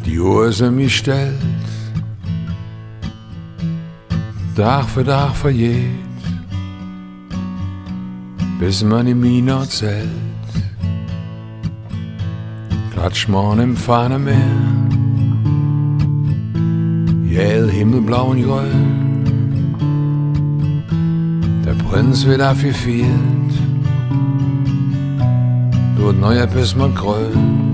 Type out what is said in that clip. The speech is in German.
Die Uhr sie mich stellt, Tag für Tag vergeht, bis man die Mine zählt. Klatsch man im feinen Meer, hell himmelblau und grün. Der Prinz wird aufgeführt, dort neuer bis man grün.